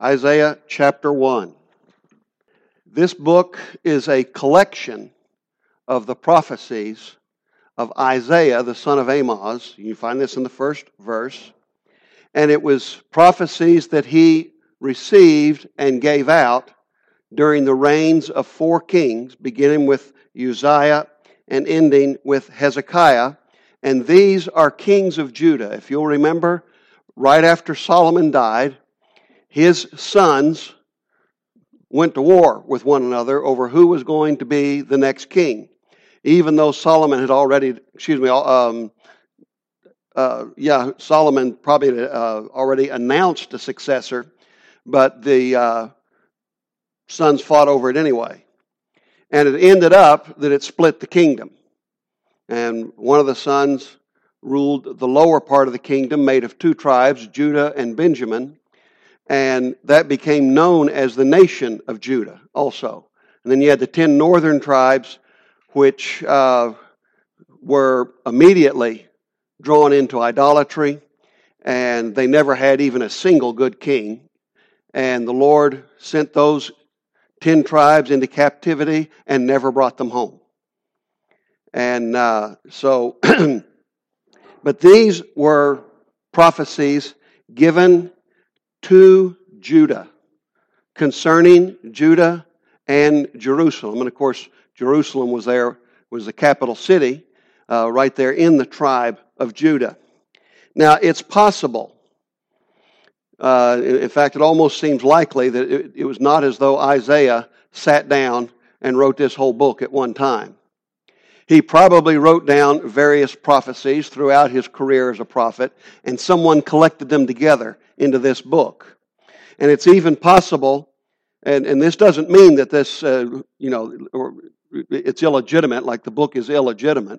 Isaiah chapter 1. This book is a collection of the prophecies of Isaiah, the son of Amoz. You find this in the first verse. And it was prophecies that he received and gave out during the reigns of 4 kings, beginning with Uzziah and ending with Hezekiah. And these are kings of Judah. If you'll remember, right after Solomon died, his sons went to war with one another over who was going to be the next king. Even though Solomon had already, Solomon probably had already announced a successor, but the sons fought over it anyway. And it ended up that it split the kingdom. And one of the sons ruled the lower part of the kingdom, made of 2 tribes, Judah and Benjamin. And that became known as the nation of Judah also. And then you had the 10 northern tribes, which were immediately drawn into idolatry, and they never had even a single good king. And the Lord sent those 10 tribes into captivity and never brought them home. And but these were prophecies given to Judah concerning Judah and Jerusalem. And of course, Jerusalem was the capital city, right there in the tribe of Judah. Now, it's possible, in fact, it almost seems likely that it was not as though Isaiah sat down and wrote this whole book at one time. He probably wrote down various prophecies throughout his career as a prophet, and someone collected them together into this book. And it's even possible, and this doesn't mean that this, it's illegitimate, like the book is illegitimate.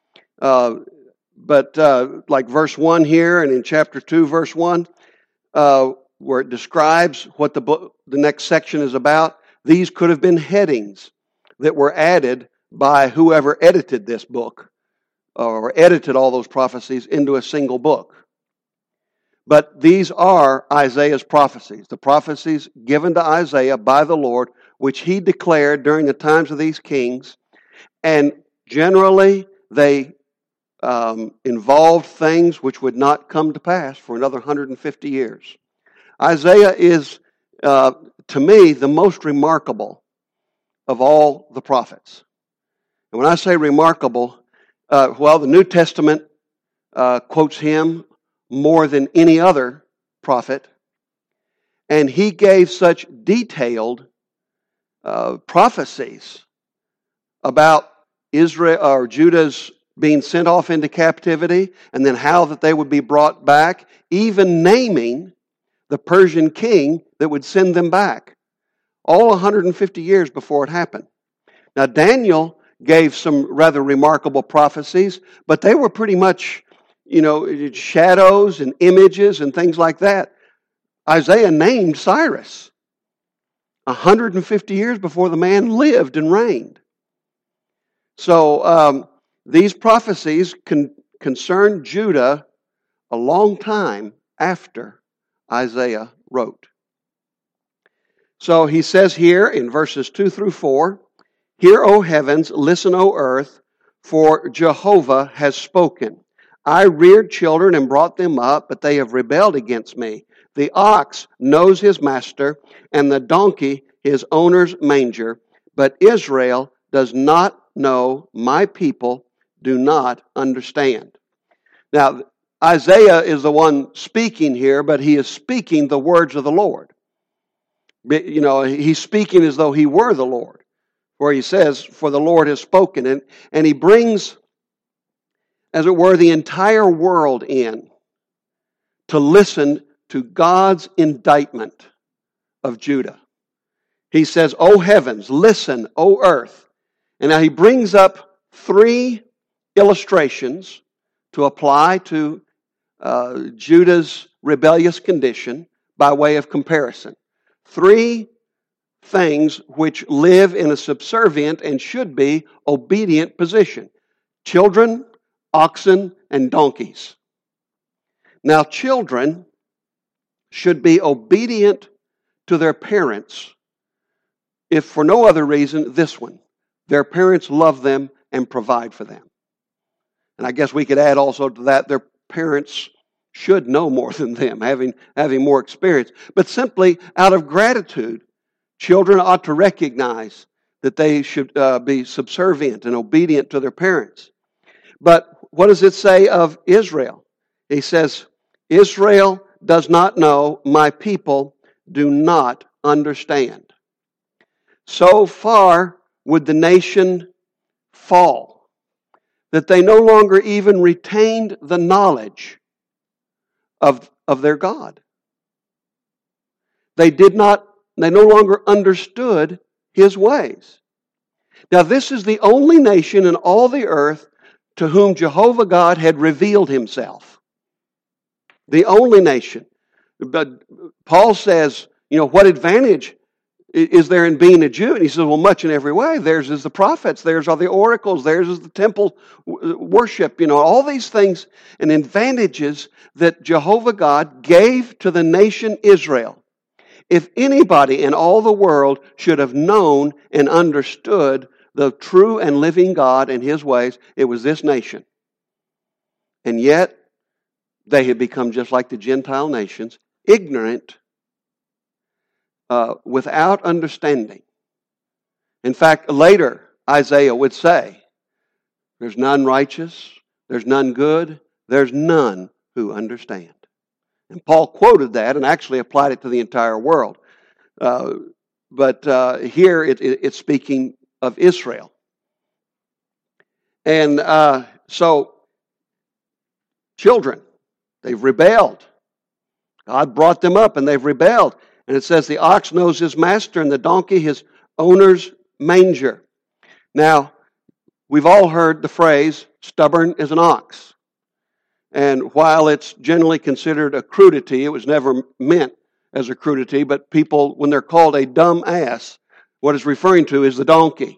But like verse 1 here, and in chapter 2, verse 1, where it describes what the next section is about, these could have been headings that were added by whoever edited this book, or edited all those prophecies into a single book. But these are Isaiah's prophecies, the prophecies given to Isaiah by the Lord, which he declared during the times of these kings. And generally, they involved things which would not come to pass for another 150 years. Isaiah is, to me, the most remarkable of all the prophets. And when I say remarkable, the New Testament quotes him more than any other prophet, and he gave such detailed prophecies about Israel or Judah's being sent off into captivity, and then how that they would be brought back, even naming the Persian king that would send them back, all 150 years before it happened. Now, Daniel gave some rather remarkable prophecies, but they were pretty much, shadows and images and things like that. Isaiah named Cyrus 150 years before the man lived and reigned. So these prophecies concern Judah a long time after Isaiah wrote. So he says here in verses 2 through 4, "Hear, O heavens, listen, O earth, for Jehovah has spoken. I reared children and brought them up, but they have rebelled against me. The ox knows his master, and the donkey his owner's manger, but Israel does not know, my people do not understand." Now, Isaiah is the one speaking here, but he is speaking the words of the Lord. He's speaking as though he were the Lord, where he says, "For the Lord has spoken." And he brings, as it were, the entire world in to listen to God's indictment of Judah. He says, "O heavens, listen, O earth." And now he brings up 3 illustrations to apply to Judah's rebellious condition by way of comparison. 3 things which live in a subservient and should be obedient position: children, oxen, and donkeys. Now, children should be obedient to their parents, if for no other reason, this one. Their parents love them and provide for them. And I guess we could add also to that, their parents should know more than them, having more experience. But simply out of gratitude, children ought to recognize that they should be subservient and obedient to their parents. But what does it say of Israel? He says, Israel does not know, my people do not understand. So far would the nation fall that they no longer even retained the knowledge of their God. They no longer understood His ways. Now, this is the only nation in all the earth to whom Jehovah God had revealed Himself. The only nation. But Paul says, what advantage is there in being a Jew? And he says, well, much in every way. Theirs is the prophets. Theirs are the oracles. Theirs is the temple worship. All these things and advantages that Jehovah God gave to the nation Israel. If anybody in all the world should have known and understood the true and living God and His ways, it was this nation. And yet, they had become just like the Gentile nations, ignorant, without understanding. In fact, later Isaiah would say, there's none righteous, there's none good, there's none who understand. And Paul quoted that and actually applied it to the entire world. But here it's speaking of Israel. And so, children, they've rebelled. God brought them up and they've rebelled. And it says the ox knows his master and the donkey his owner's manger. Now, we've all heard the phrase, stubborn as an ox. And while it's generally considered a crudity, it was never meant as a crudity, but people, when they're called a dumb ass, what it's referring to is the donkey.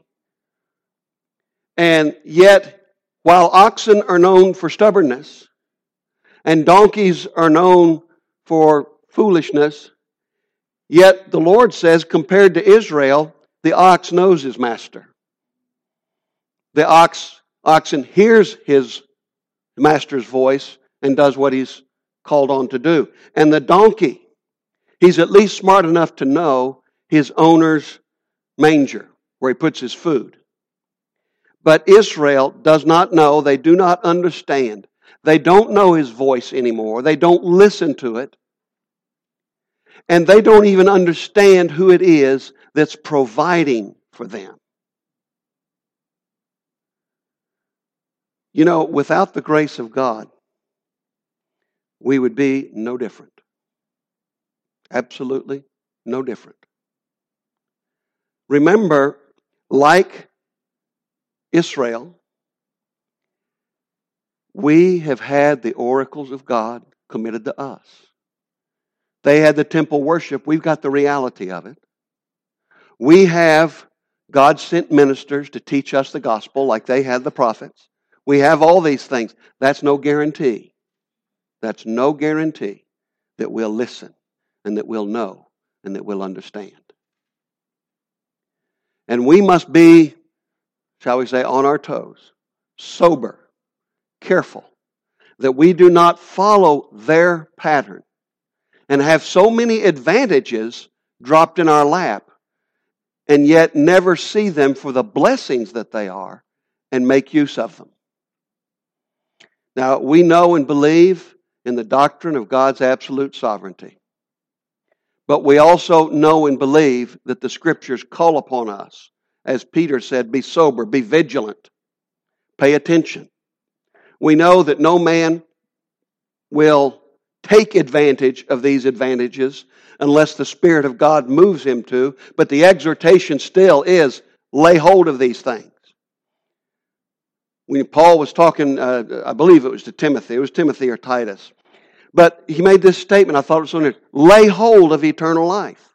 And yet, while oxen are known for stubbornness, and donkeys are known for foolishness, yet the Lord says, compared to Israel, the ox knows his master. The oxen hears his master's voice and does what he's called on to do. And the donkey, he's at least smart enough to know his owner's manger, where he puts his food. But Israel does not know, they do not understand. They don't know His voice anymore. They don't listen to it. And they don't even understand who it is that's providing for them. Without the grace of God, we would be no different. Absolutely no different. Remember, like Israel, we have had the oracles of God committed to us. They had the temple worship. We've got the reality of it. We have God sent ministers to teach us the gospel like they had the prophets. We have all these things. That's no guarantee. That's no guarantee that we'll listen and that we'll know and that we'll understand. And we must be, shall we say, on our toes, sober, careful, that we do not follow their pattern and have so many advantages dropped in our lap and yet never see them for the blessings that they are and make use of them. Now, we know and believe in the doctrine of God's absolute sovereignty. But we also know and believe that the Scriptures call upon us, as Peter said, be sober, be vigilant, pay attention. We know that no man will take advantage of these advantages unless the Spirit of God moves him to, but the exhortation still is, lay hold of these things. When Paul was talking, I believe it was to Timothy, it was Timothy or Titus, but he made this statement, I thought it was so interesting, lay hold of eternal life.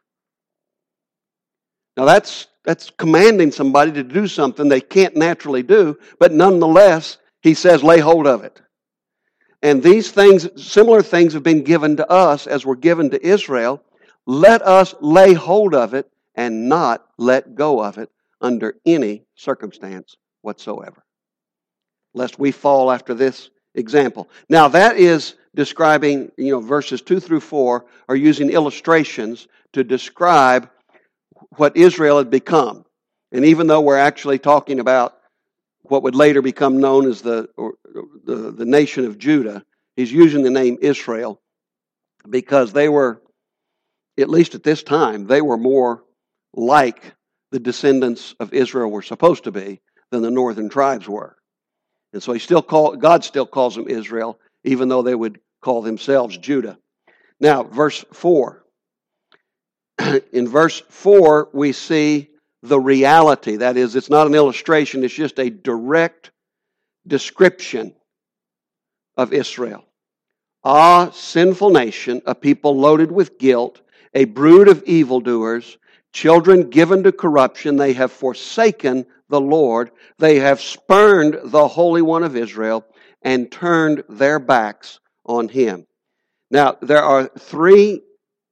Now that's commanding somebody to do something they can't naturally do, but nonetheless, he says lay hold of it. And these things, similar things have been given to us as were given to Israel. let us lay hold of it and not let go of it under any circumstance whatsoever, lest we fall after this example. Now that is describing, verses 2 through 4 are using illustrations to describe what Israel had become. And even though we're actually talking about what would later become known as the nation of Judah, he's using the name Israel because they were, at least at this time, they were more like the descendants of Israel were supposed to be than the northern tribes were. And so God still calls them Israel, even though they would call themselves Judah. Now, verse 4. In verse 4, we see the reality. That is, it's not an illustration, it's just a direct description of Israel. Ah, sinful nation, a people loaded with guilt, a brood of evildoers, children given to corruption, they have forsaken the Lord. They have spurned the Holy One of Israel and turned their backs on Him. Now, there are three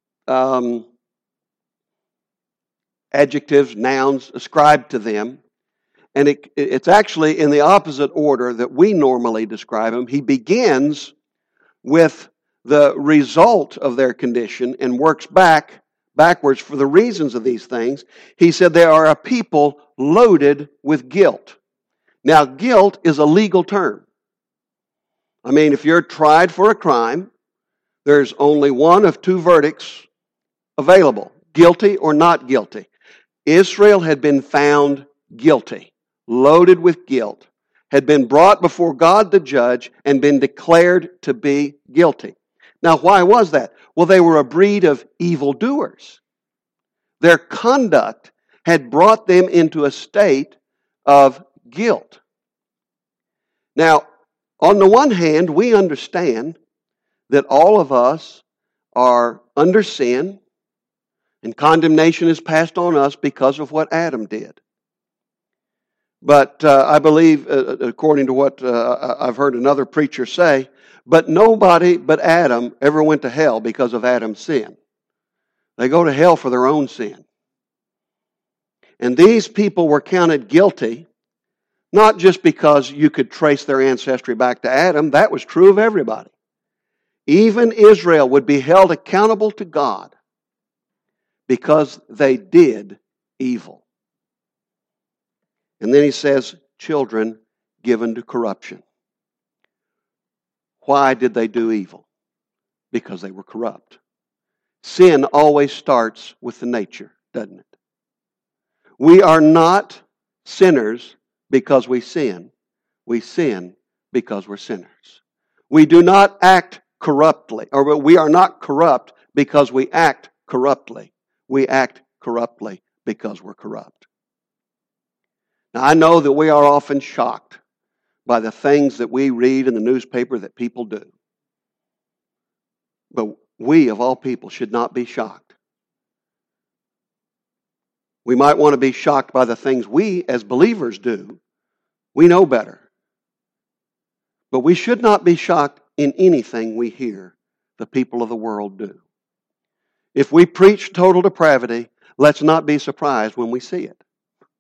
adjectives, nouns ascribed to them, and it's actually in the opposite order that we normally describe them. He begins with the result of their condition and works backwards for the reasons of these things. He said they are a people loaded with guilt. Now, guilt is a legal term. I mean, if you're tried for a crime, there's only one of two verdicts available, guilty or not guilty. Israel had been found guilty, loaded with guilt, had been brought before God the judge and been declared to be guilty. Now, why was that? Well, they were a breed of evildoers. Their conduct had brought them into a state of guilt. Now, on the one hand, we understand that all of us are under sin and condemnation is passed on us because of what Adam did. But I believe, according to what I've heard another preacher say, but nobody but Adam ever went to hell because of Adam's sin. They go to hell for their own sin. And these people were counted guilty, not just because you could trace their ancestry back to Adam. That was true of everybody. Even Israel would be held accountable to God because they did evil. And then he says, children given to corruption. Why did they do evil? Because they were corrupt. Sin always starts with the nature, doesn't it? We are not sinners because we sin. We sin because we're sinners. We do not act corruptly, or we are not corrupt because we act corruptly. We act corruptly because we're corrupt. Now, I know that we are often shocked by the things that we read in the newspaper that people do. But we, of all people, should not be shocked. We might want to be shocked by the things we, as believers, do. We know better. But we should not be shocked in anything we hear the people of the world do. If we preach total depravity, let's not be surprised when we see it.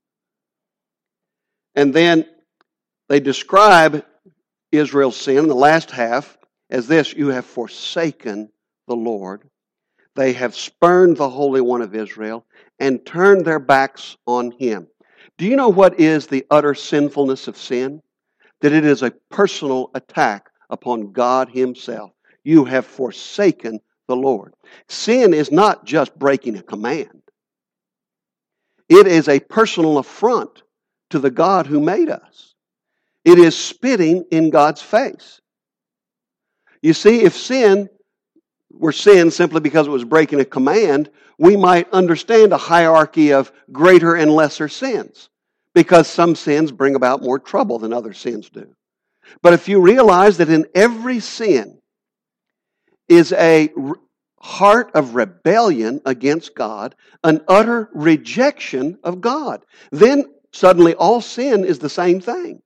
And then they describe Israel's sin in the last half as this: you have forsaken the Lord. They have spurned the Holy One of Israel and turned their backs on Him. Do you know what is the utter sinfulness of sin? That it is a personal attack upon God Himself. You have forsaken the Lord. Sin is not just breaking a command. It is a personal affront to the God who made us. It is spitting in God's face. You see, if sin were sin simply because it was breaking a command, we might understand a hierarchy of greater and lesser sins, because some sins bring about more trouble than other sins do. But if you realize that in every sin is a heart of rebellion against God, an utter rejection of God, then suddenly all sin is the same thing.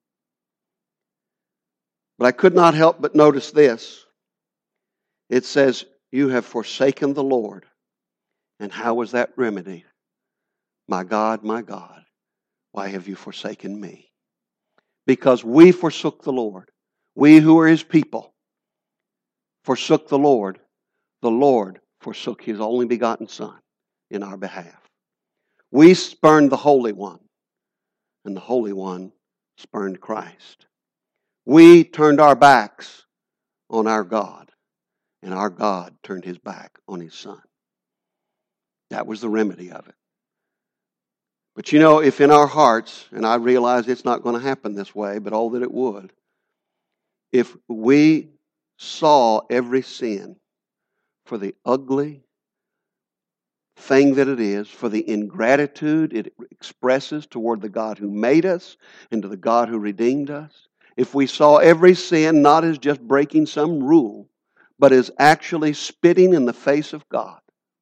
But I could not help but notice this. It says, you have forsaken the Lord. And how was that remedied? My God, why have you forsaken me? Because we forsook the Lord. We who are His people forsook the Lord. The Lord forsook His only begotten Son in our behalf. We spurned the Holy One, and the Holy One spurned Christ. We turned our backs on our God, and our God turned His back on His Son. That was the remedy of it. But you know, if in our hearts, and I realize it's not going to happen this way, but oh, that it would, if we saw every sin for the ugly thing that it is, for the ingratitude it expresses toward the God who made us and to the God who redeemed us, if we saw every sin not as just breaking some rule, but as actually spitting in the face of God,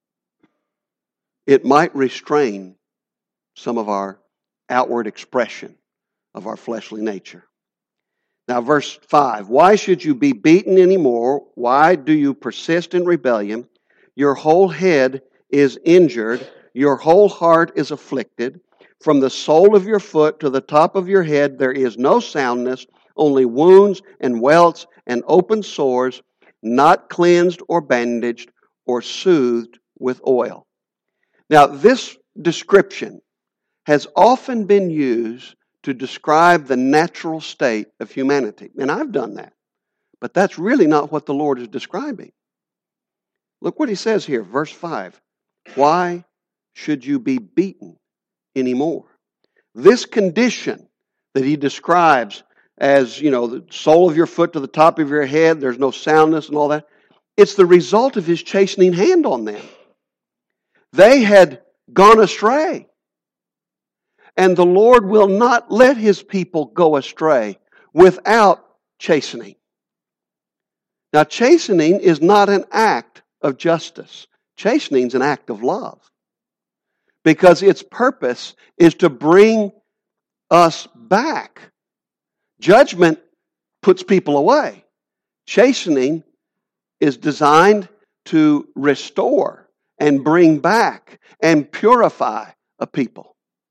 it might restrain some of our outward expression of our fleshly nature. Now, verse 5, why should you be beaten anymore? Why do you persist in rebellion? Your whole head is injured. Your whole heart is afflicted. From the sole of your foot to the top of your head, there is no soundness, only wounds and welts and open sores, not cleansed or bandaged or soothed with oil. Now, this description has often been used to describe the natural state of humanity. And I've done that. But that's really not what the Lord is describing. Look what He says here, verse 5. Why should you be beaten anymore? This condition that He describes as, the sole of your foot to the top of your head, there's no soundness and all that, it's the result of His chastening hand on them. They had gone astray. And the Lord will not let His people go astray without chastening. Now, chastening is not an act of justice. Chastening is an act of love. Because its purpose is to bring us back. Judgment puts people away. Chastening is designed to restore and bring back and purify a people.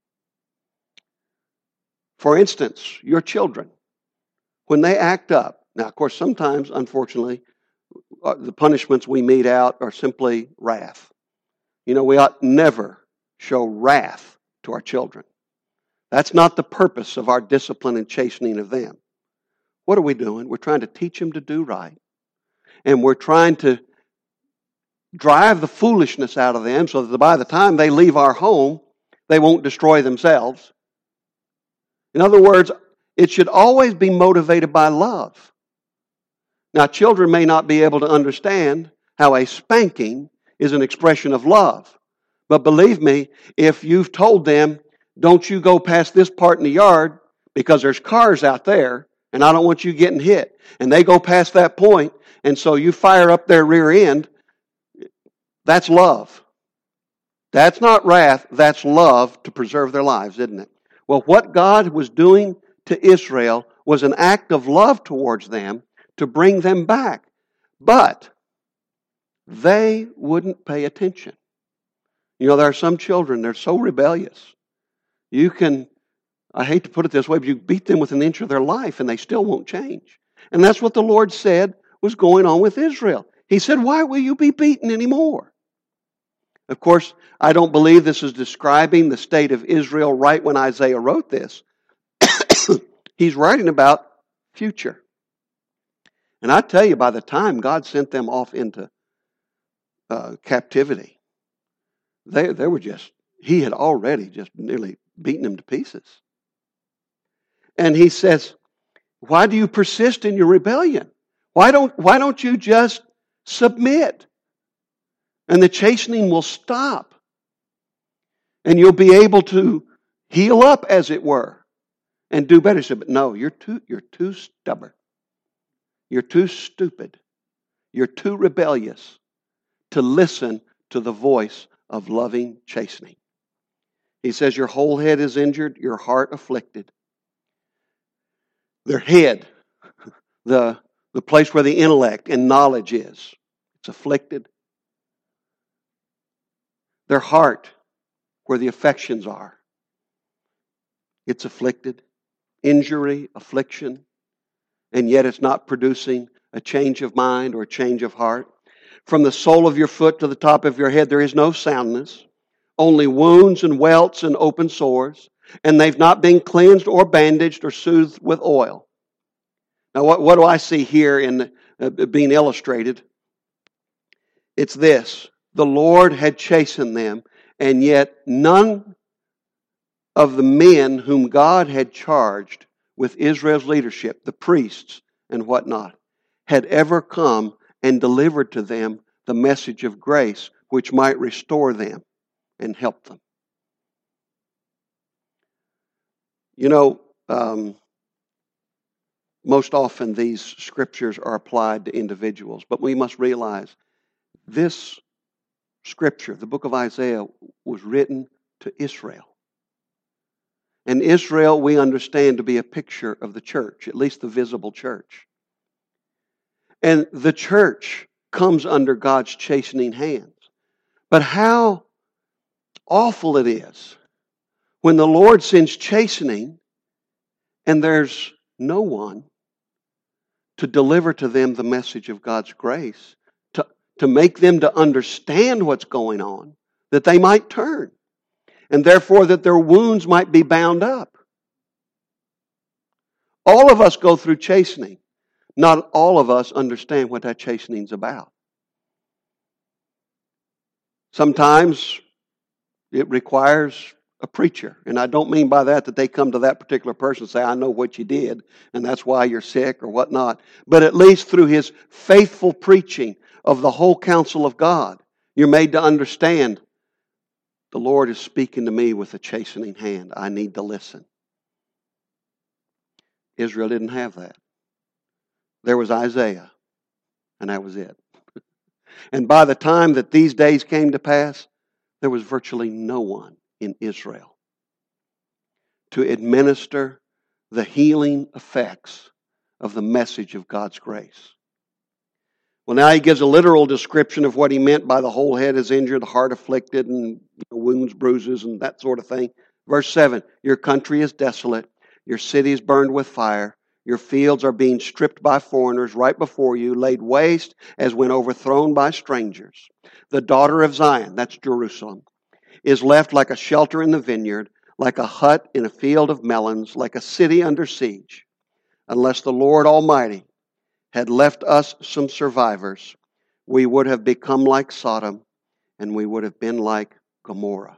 For instance, your children, when they act up, now of course sometimes, unfortunately, the punishments we mete out are simply wrath. We ought never show wrath to our children. That's not the purpose of our discipline and chastening of them. What are we doing? We're trying to teach them to do right. And we're trying to drive the foolishness out of them so that by the time they leave our home, they won't destroy themselves. In other words, it should always be motivated by love. Now, children may not be able to understand how a spanking is an expression of love. But believe me, if you've told them, don't you go past this part in the yard because there's cars out there and I don't want you getting hit. And they go past that point and so you fire up their rear end, that's love. That's not wrath, that's love to preserve their lives, isn't it? Well, what God was doing to Israel was an act of love towards them to bring them back. But they wouldn't pay attention. There are some children, they're so rebellious. I hate to put it this way, but you beat them with an inch of their life and they still won't change. And that's what the Lord said was going on with Israel. He said, why will you be beaten anymore? Of course, I don't believe this is describing the state of Israel right when Isaiah wrote this. He's writing about future. And I tell you, by the time God sent them off into captivity, they were He had already just nearly beaten them to pieces. And He says, why do you persist in your rebellion? Why don't you just submit? And the chastening will stop. And you'll be able to heal up, as it were, and do better. He said, but no, you're too stubborn. You're too stupid. You're too rebellious to listen to the voice of loving chastening. He says, your whole head is injured, your heart afflicted. Their head, the place where the intellect and knowledge is, it's afflicted. Their heart, where the affections are, it's afflicted. Injury, affliction, and yet it's not producing a change of mind or a change of heart. From the sole of your foot to the top of your head, there is no soundness, only wounds and welts and open sores, and they've not been cleansed or bandaged or soothed with oil. Now, what do I see here in being illustrated? It's this. The Lord had chastened them, and yet none of the men whom God had charged with Israel's leadership, the priests and whatnot, had ever come and delivered to them the message of grace which might restore them and help them. You know, most often these scriptures are applied to individuals, but we must realize this scripture, the book of Isaiah, was written to Israel. And Israel, we understand to be a picture of the church, at least the visible church. And the church comes under God's chastening hands. But how awful it is when the Lord sends chastening and there's no one to deliver to them the message of God's grace, to make them to understand what's going on, that they might turn, and therefore that their wounds might be bound up. All of us go through chastening. Not all of us understand what that chastening is about. Sometimes it requires a preacher. And I don't mean by that they come to that particular person and say, I know what you did, and that's why you're sick or whatnot. But at least through his faithful preaching of the whole counsel of God, you're made to understand the Lord is speaking to me with a chastening hand. I need to listen. Israel didn't have that. There was Isaiah, and that was it. And by the time that these days came to pass, there was virtually no one in Israel to administer the healing effects of the message of God's grace. Well, now he gives a literal description of what he meant by the whole head is injured, the heart afflicted, and wounds, bruises, and that sort of thing. Verse 7, your country is desolate, your city is burned with fire, your fields are being stripped by foreigners right before you, laid waste as when overthrown by strangers. The daughter of Zion, that's Jerusalem, is left like a shelter in the vineyard, like a hut in a field of melons, like a city under siege. Unless the Lord Almighty had left us some survivors, we would have become like Sodom, and we would have been like Gomorrah.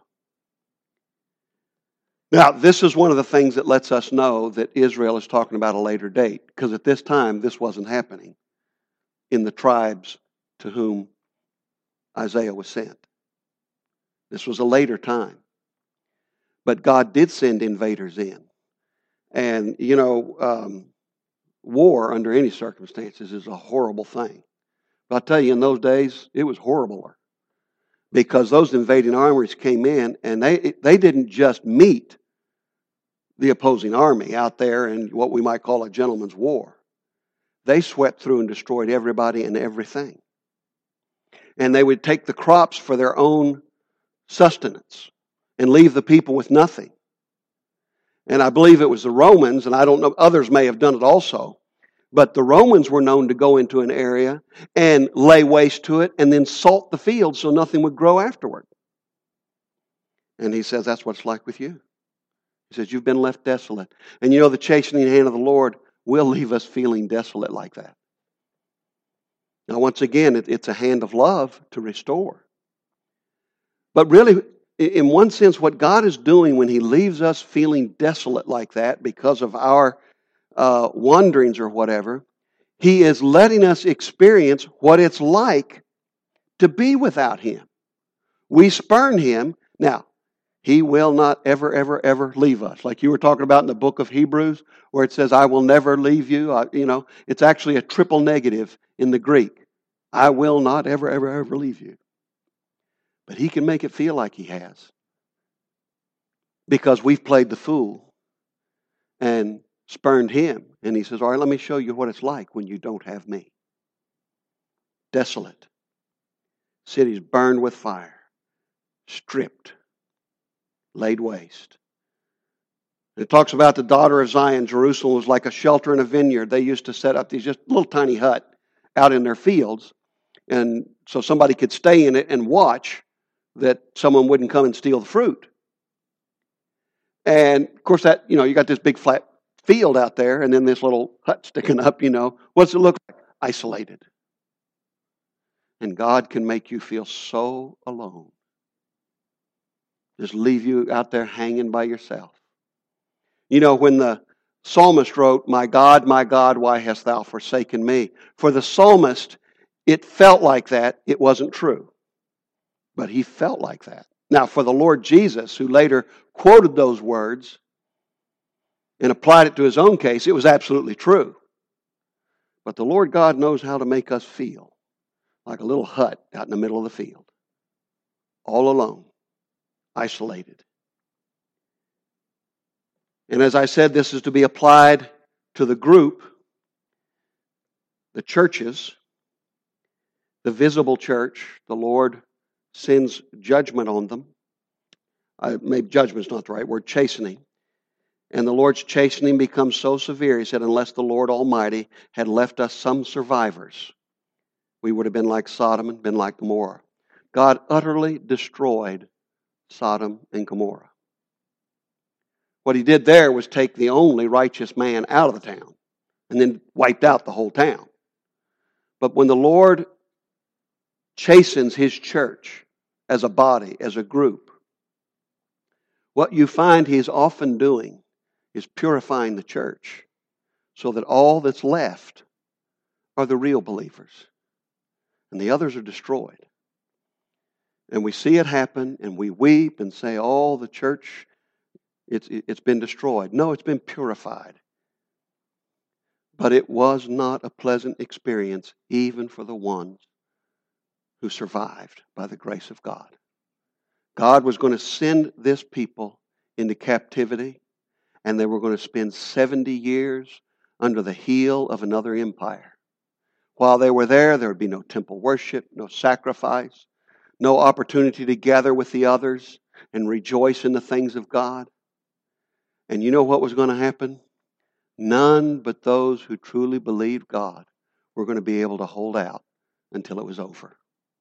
Now, this is one of the things that lets us know that Israel is talking about a later date, because at this time, this wasn't happening in the tribes to whom Isaiah was sent. This was a later time. But God did send invaders in. And, war under any circumstances is a horrible thing. But I'll tell you, in those days, it was horribler. Because those invading armies came in, and they didn't just meet the opposing army out there in what we might call a gentleman's war. They swept through and destroyed everybody and everything. And they would take the crops for their own sustenance and leave the people with nothing. And I believe it was the Romans, and I don't know, others may have done it also, but the Romans were known to go into an area and lay waste to it and then salt the field so nothing would grow afterward. And he says that's what it's like with you. He says you've been left desolate. And the chastening hand of the Lord will leave us feeling desolate like that. Now once again, it's a hand of love to restore. But really, in one sense, what God is doing when He leaves us feeling desolate like that because of our wanderings or whatever, He is letting us experience what it's like to be without Him. We spurn Him. Now, He will not ever, ever, ever leave us. Like you were talking about in the book of Hebrews, where it says, I will never leave you. It's actually a triple negative in the Greek. I will not ever, ever, ever leave you. But He can make it feel like He has. Because we've played the fool and spurned Him. And He says, all right, let me show you what it's like when you don't have me. Desolate. Cities burned with fire. stripped, laid waste. It talks about the daughter of Zion. Jerusalem was like a shelter in a vineyard. They used to set up these just little tiny hut out in their fields, and so somebody could stay in it and watch that someone wouldn't come and steal the fruit. And of course, that you got this big flat field out there, and then this little hut sticking up. What's it look like? Isolated. And God can make you feel so alone. Just leave you out there hanging by yourself. When the psalmist wrote, my God, why hast thou forsaken me? For the psalmist, it felt like that. It wasn't true. But he felt like that. Now, for the Lord Jesus, who later quoted those words and applied it to his own case, it was absolutely true. But the Lord God knows how to make us feel like a little hut out in the middle of the field, all alone, isolated. And as I said, this is to be applied to the group, the churches, the visible church. The Lord sends judgment on them. Maybe judgment's not the right word, chastening. And the Lord's chastening becomes so severe, he said, unless the Lord Almighty had left us some survivors, we would have been like Sodom and been like Gomorrah. God utterly destroyed Sodom and Gomorrah. What he did there was take the only righteous man out of the town and then wiped out the whole town. But when the Lord chastens his church as a body, as a group, what you find he's often doing is purifying the church so that all that's left are the real believers. And the others are destroyed. And we see it happen and we weep and say, oh, the church, it's been destroyed. No, it's been purified. But it was not a pleasant experience even for the ones who survived by the grace of God. God was going to send this people into captivity, and they were going to spend 70 years under the heel of another empire. While they were there would be no temple worship, no sacrifice, no opportunity to gather with the others and rejoice in the things of God. And you know what was going to happen? None but those who truly believed God were going to be able to hold out until it was over.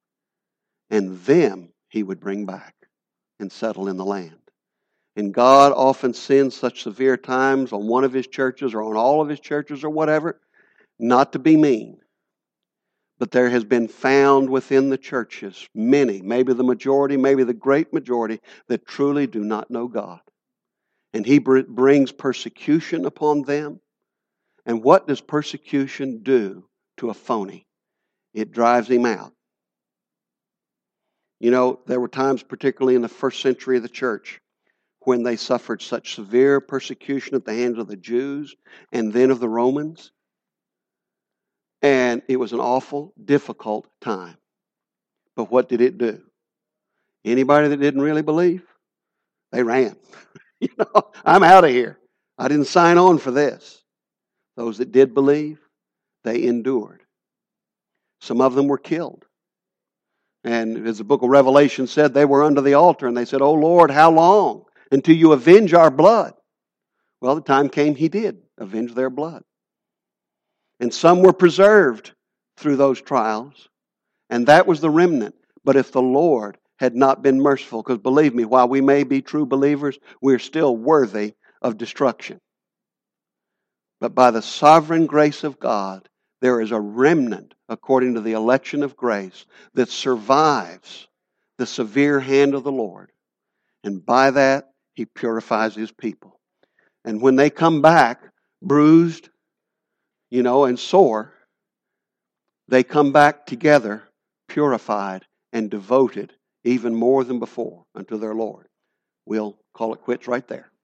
And them he would bring back and settle in the land. And God often sends such severe times on one of his churches or on all of his churches or whatever, not to be mean. But there has been found within the churches many, maybe the majority, maybe the great majority, that truly do not know God. And he brings persecution upon them. And what does persecution do to a phony? It drives him out. There were times, particularly in the first century of the church, when they suffered such severe persecution at the hands of the Jews and then of the Romans. And it was an awful, difficult time. But what did it do? Anybody that didn't really believe, they ran. I'm out of here. I didn't sign on for this. Those that did believe, they endured. Some of them were killed. And as the book of Revelation said, they were under the altar and they said, "Oh Lord, how long until you avenge our blood?" Well, the time came he did avenge their blood. And some were preserved through those trials. And that was the remnant. But if the Lord had not been merciful, because believe me, while we may be true believers, we're still worthy of destruction. But by the sovereign grace of God, there is a remnant, according to the election of grace, that survives the severe hand of the Lord. And by that, he purifies his people. And when they come back, bruised, and sore, they come back together, purified and devoted even more than before unto their Lord. We'll call it quits right there.